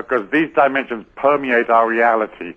because these dimensions permeate our reality.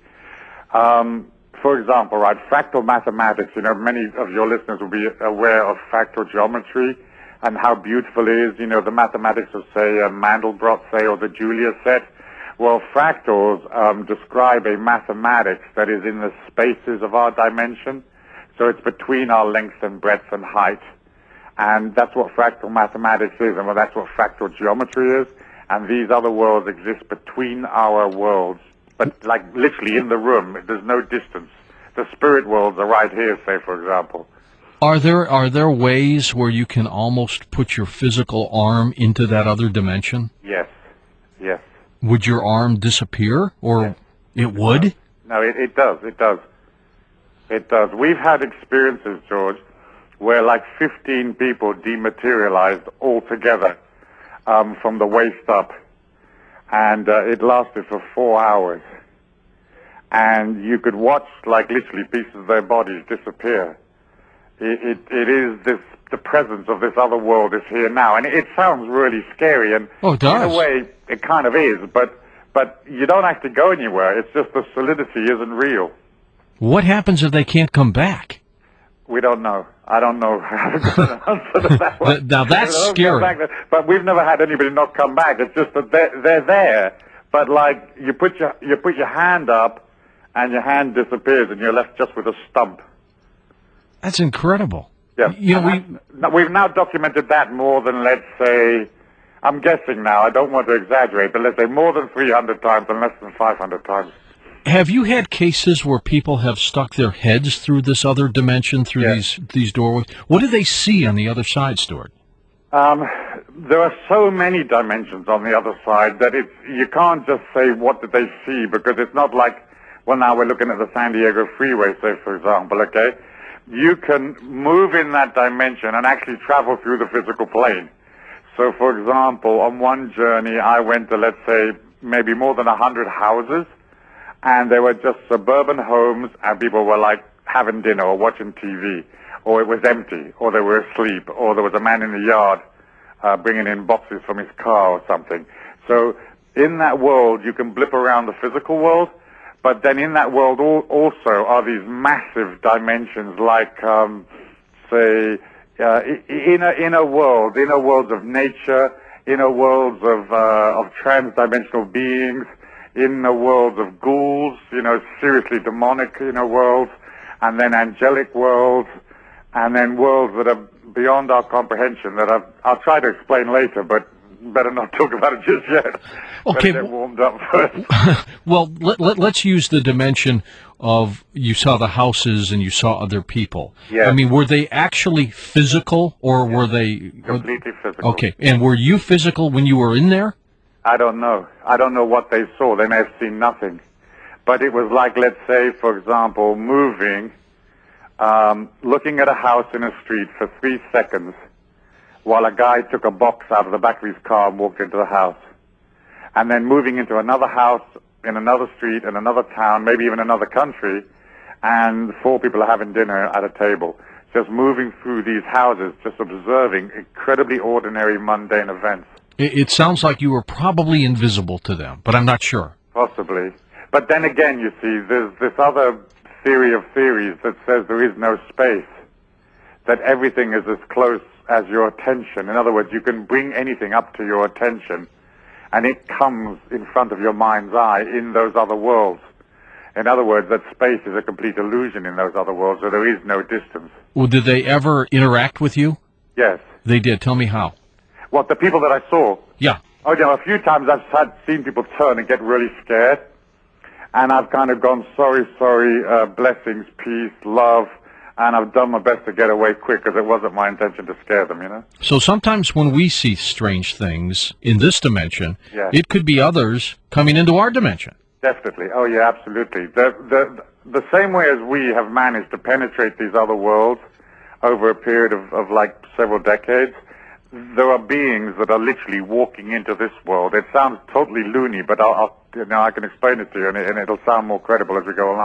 For example, right, fractal mathematics, many of your listeners will be aware of fractal geometry and how beautiful it is, the mathematics of, say, Mandelbrot, say, or the Julia set. Well, fractals describe a mathematics that is in the spaces of our dimension. So it's between our length and breadth and height. And that's what fractal mathematics is, and that's what fractal geometry is. And these other worlds exist between our worlds, but like literally in the room. There's no distance. The spirit worlds are right here, say, for example. Are there ways where you can almost put your physical arm into that other dimension? Yes. Yes. Would your arm disappear, or yes. It would? No, it does. It does. It does. We've had experiences, George, where like 15 people dematerialized altogether from the waist up, and it lasted for 4 hours. And you could watch, like, literally pieces of their bodies disappear. It is the presence of this other world is here now. And it sounds really scary, and it does. In a way, it kind of is, but you don't have to go anywhere. It's just the solidity isn't real. What happens if they can't come back? We don't know. I don't know how to answer to that one. Now, that's scary. But we've never had anybody not come back. It's just that they're there, but, like, you put your hand up, and your hand disappears, and you're left just with a stump. That's incredible. Yeah. We've now documented that more than, let's say, I'm guessing now, I don't want to exaggerate, but let's say more than 300 times and less than 500 times. Have you had cases where people have stuck their heads through this other dimension, through these doorways? What do they see on the other side, Stuart? There are so many dimensions on the other side that you can't just say what did they see, because it's not like, well, now we're looking at the San Diego freeway, say, for example, okay? You can move in that dimension and actually travel through the physical plane. So, for example, on one journey, I went to, let's say, maybe more than 100 houses, and they were just suburban homes, and people were, like, having dinner or watching TV, or it was empty, or they were asleep, or there was a man in the yard bringing in boxes from his car or something. So in that world, you can blip around the physical world, but then in that world also are these massive dimensions like, say, inner worlds of nature, inner worlds of trans-dimensional beings, inner worlds of ghouls, seriously demonic inner worlds, and then angelic worlds, and then worlds that are beyond our comprehension that I'll try to explain later, but better not talk about it just yet. Okay. Better get warmed up first. Well, let's use the dimension of you saw the houses and you saw other people. Yes. I mean, were they actually physical, or were they... Completely physical. Okay, and were you physical when you were in there? I don't know. I don't know what they saw. They may have seen nothing. But it was like, let's say, for example, moving, looking at a house in a street for 3 seconds while a guy took a box out of the back of his car and walked into the house. And then moving into another house in another street in another town, maybe even another country, and 4 people are having dinner at a table. Just moving through these houses, just observing incredibly ordinary, mundane events. It sounds like you were probably invisible to them, but I'm not sure. Possibly. But then again, you see, there's this other theory of theories that says there is no space, that everything is as close as your attention. In other words, you can bring anything up to your attention, and it comes in front of your mind's eye in those other worlds. In other words, that space is a complete illusion in those other worlds, so there is no distance. Well, did they ever interact with you? Yes. They did. Tell me how. What, the people that I saw? Yeah. Oh, yeah, a few times I've seen people turn and get really scared, and I've kind of gone, sorry, blessings, peace, love, and I've done my best to get away quick because it wasn't my intention to scare them, So sometimes when we see strange things in this dimension, it could be others coming into our dimension. Definitely. Oh, yeah, absolutely. The same way as we have managed to penetrate these other worlds over a period of like several decades, there are beings that are literally walking into this world. It sounds totally loony, but I can explain it to you, and it'll sound more credible as we go along.